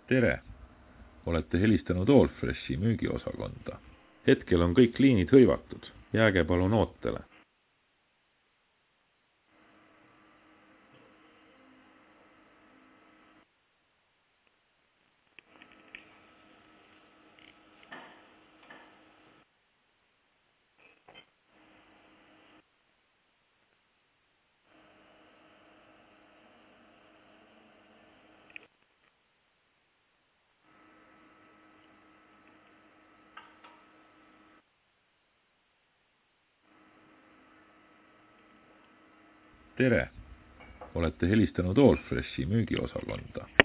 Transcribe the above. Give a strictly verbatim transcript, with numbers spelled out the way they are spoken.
Tere! Olete helistanud Allfreshi müügiosakonda. Hetkel on kõik liinid hõivatud. Jääge palun ootele. Tere! Olete helistanud Allfreshi müügiosakonda.